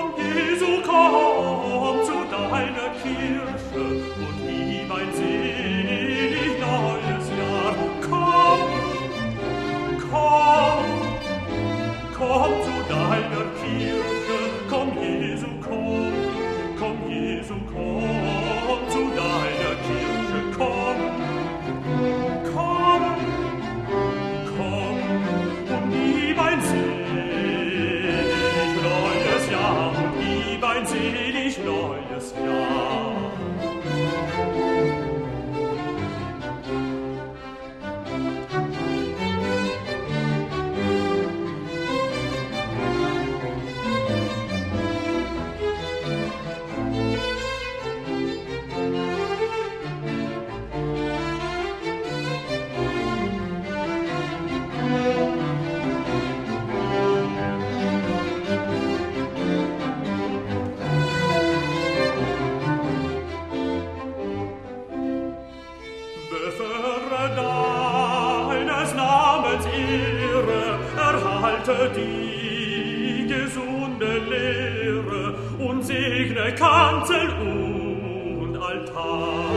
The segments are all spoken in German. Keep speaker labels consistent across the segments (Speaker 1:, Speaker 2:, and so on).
Speaker 1: Komm, Jesu, komm zu deiner Kirche und gib ein selig neues Jahr. Komm, komm, komm zu deiner Kirche. Komm, Jesu, komm. Komm, Jesu, komm zu deiner Kirche. Komm, komm, komm und gib ein selig neues Jahr und gib ein selig neues Jahr. Befördere deines Namens Ehre, erhalte die gesunde Lehre und segne Kanzel und Altar.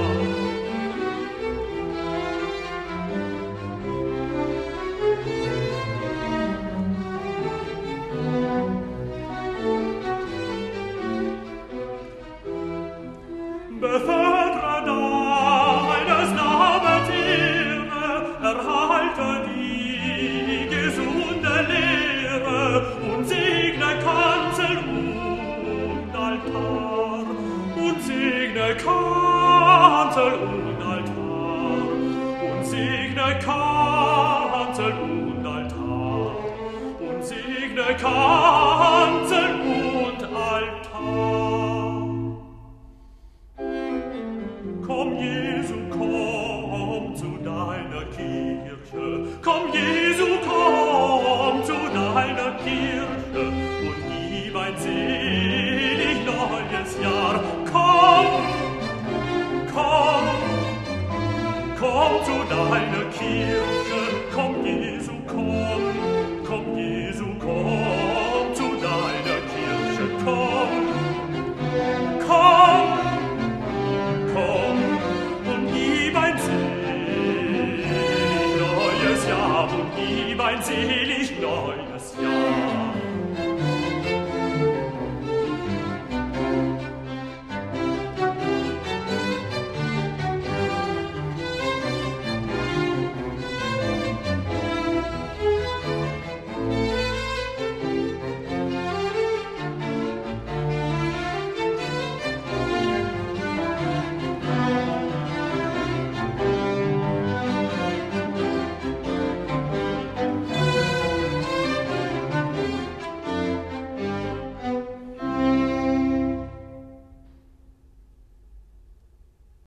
Speaker 1: Befördere deines Namens Ehre, erhalte die gesunde Lehre und segne Kanzel und Altar. Und segne Kanzel und Altar. Und segne Kanzel und Altar. Und segne Kanzel und Altar. Komm, Jesu, komm zu deiner Kirche. Komm, Jesu, komm zu deiner Kirche und gib ein selig neues Jahr. Komm, komm, komm zu deiner Kirche. Komm, Jesu, komm. Komm, Jesu, komm zu deiner Kirche. Komm, komm, komm und gib ein selig neues Jahr und gib ein selig neues